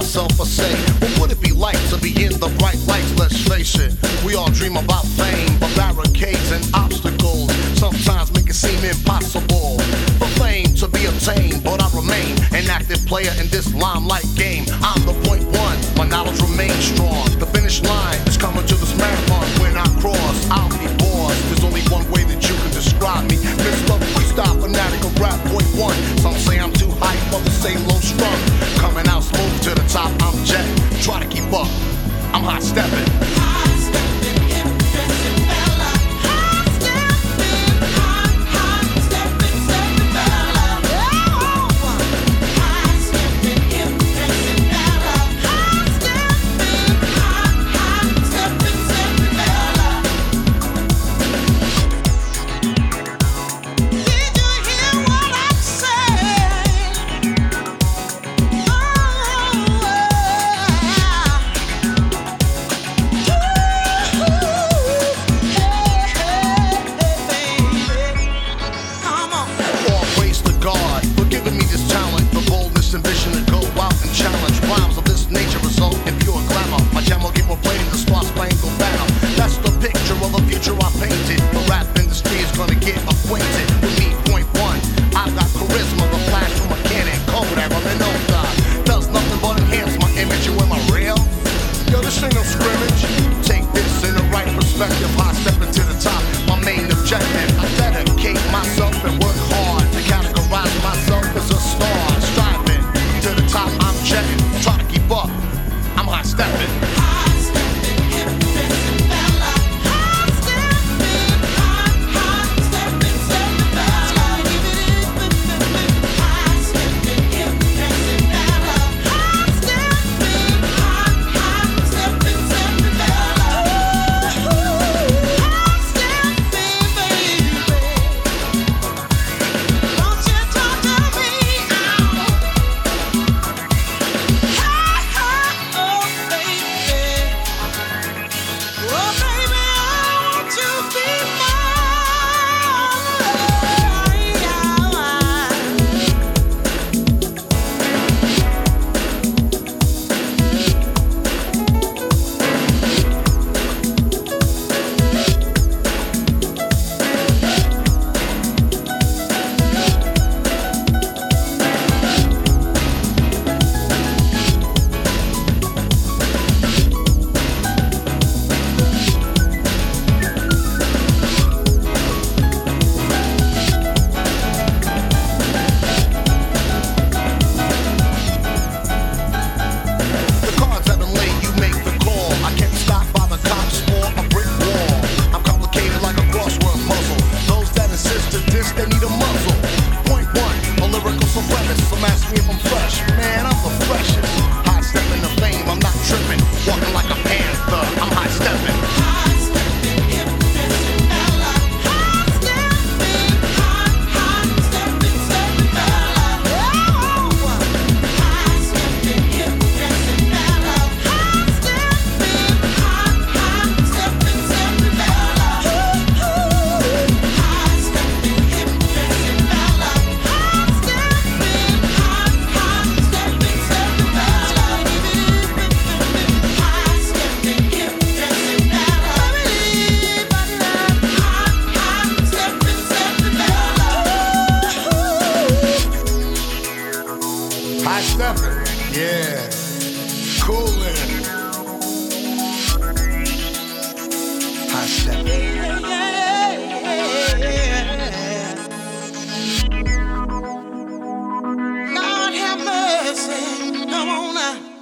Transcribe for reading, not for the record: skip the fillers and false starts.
myself, I say, what would it be like to be in the bright lights? Let's face it, we all dream about fame, but barricades and obstacles sometimes make it seem impossible for fame to be obtained. But I remain an active player in this limelight game. I'm the point one, my knowledge remains strong. The finish line is coming to this marathon. When I cross, I'll be bored. There's only one way that you can describe me, Mr. Freestyle fanatic of rap, point one. Some say I'm too hype, others say low strung. Coming out smooth to the top, I'm jet. Try to keep up, I'm hot stepping. Hot stepping, impressing fella. Hot stepping, hot stepping, stepping fella. Hot stepping, impressing fella. Hot stepping, hot stepping, stepping fella. Did you hear what I said? All praise to God for giving me this talent, the boldness and vision to go out and challenge. Rhymes of this nature result in pure glamour. My jam will get more played in the star-spangled banner. That's the picture of the future I painted. The rap industry is gonna get acquainted with me, point one. I've got charisma, the flash from a cannon. Kodak, I'm an old guy. Does nothing but enhance my image. You am I real? Yo, this ain't no scrimmage. Take this in the right perspective. High stepping to the top, my main objective. I dedicate myself and work hard to categorize myself as a star. Striving to the top, I'm checking. Try to keep up, I'm high stepping. Hot stepping, impressing fella. Hot stepping, hot stepping, stepping fella. Hot stepping, impressing fella. Hot stepping, hot stepping, stepping fella. Hot stepping, baby. Won't you talk to me? Oh, baby. Oh, baby, I want you to be The cards have been laid, you make the call. I can't be stopped by the cops or a brick wall. I'm complicated like a crossword puzzle. Those that insist to diss, they need a muzzle. Point one, a lyrical supremacist. Some ask me if I'm fresh. Man, I'm the freshest. High stepping to fame, I'm not tripping. Walking like a panther, I'm high stepping. hot stepping, impressing fella. Hot stepping, hot stepping, stepping fella. Hot stepping, impressing fella. Hot stepping, hot stepping, stepping fella. Hot stepping, impressing fella. Hot stepping, hot stepping, stepping fella. Hot stepping, impressing fella. Hot stepping, stepping fella. High stepping, yeah. Coolin'. High stepping. Lord have mercy. Come on now.